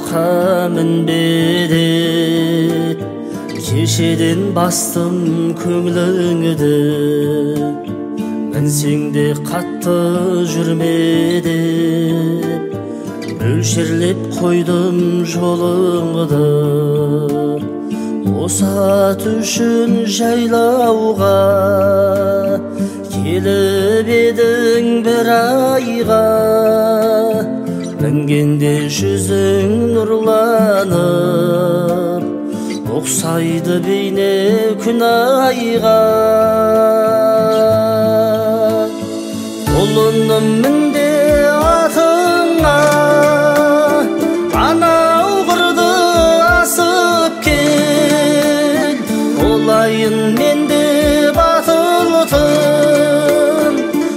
атқа мінбеді, кешеден бастым көңіліңді, мінсең де қатты жүрмеді, мөлшерлеп қойдым жолыңды. Осы ат үшін жайлауға келіп едің бір айға, мінгенде жүзің нұрланып, ұқсайды бейне күн айға. Ұлыным мінде атыңа, анау қырды асып кел, олайын менде батылтын,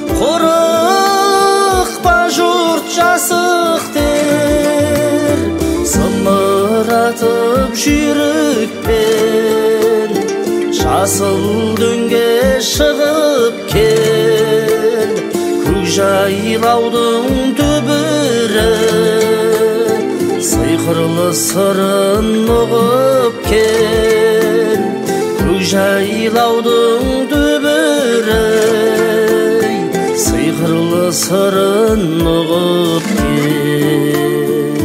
қорықпа жұрт жасық дер, зымыратып жүйрікпен жасыл дөңге шығып кел, көкжайлаудың түбірі сиқырлы сырын ұғып кел, көкжайлаудың түбірі сиқырлы сырын ұғып кел.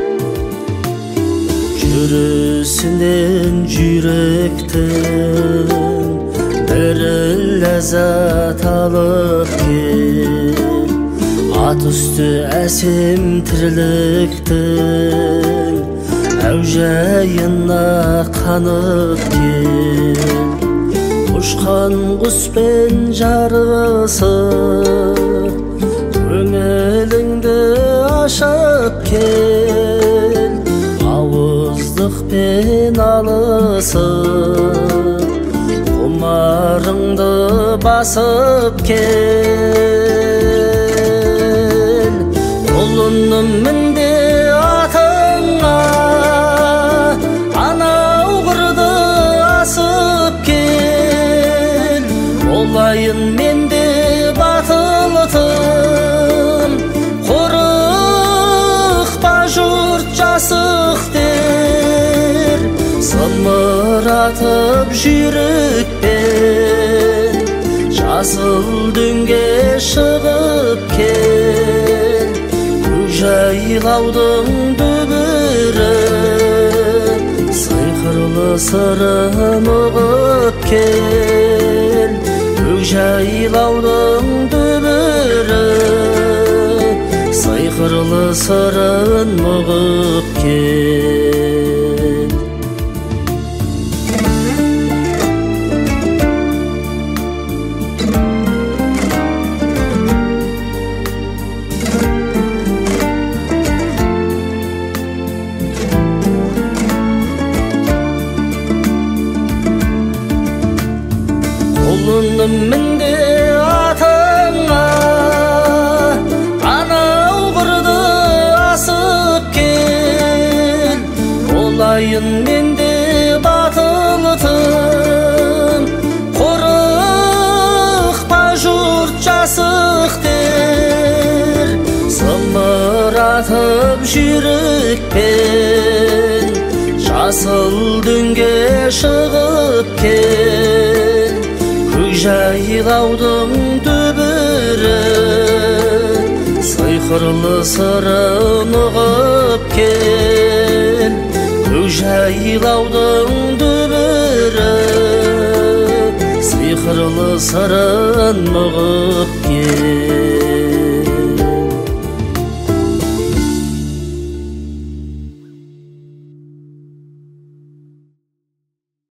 Жүрісінен жүректің бір ләззат алып кел, ат үсті әсем тірліктің әужайына қанып кел, ұшқан құспен жарысып көңіліңді ашып кел, ауыздықпен алысып құмарыңды басып кел. Ұлыным мінде атыңа, анау қырды асып кел, олайын менде батылтын, қорықпа жұрт жасық дер, зымыратып жүйрікпен жасыл дөңге шығып кел, көкжайлаудың дүбірі сиқырлы сырын ұғып кел, көкжайлаудың дүбірі сиқырлы сырын ұғып кел. Ұлыным мінде атыңа, анау қырды асып кел, олайын менде батылтын, қорықпа жұрт жасық дер, зымыратып жүйрікпен жасыл дөңге шығып кел, көкжайлаудың түбірі сиқырлы сырын ұғып кел, көкжайлаудың түбірі сиқырлы сырын ұғып кел.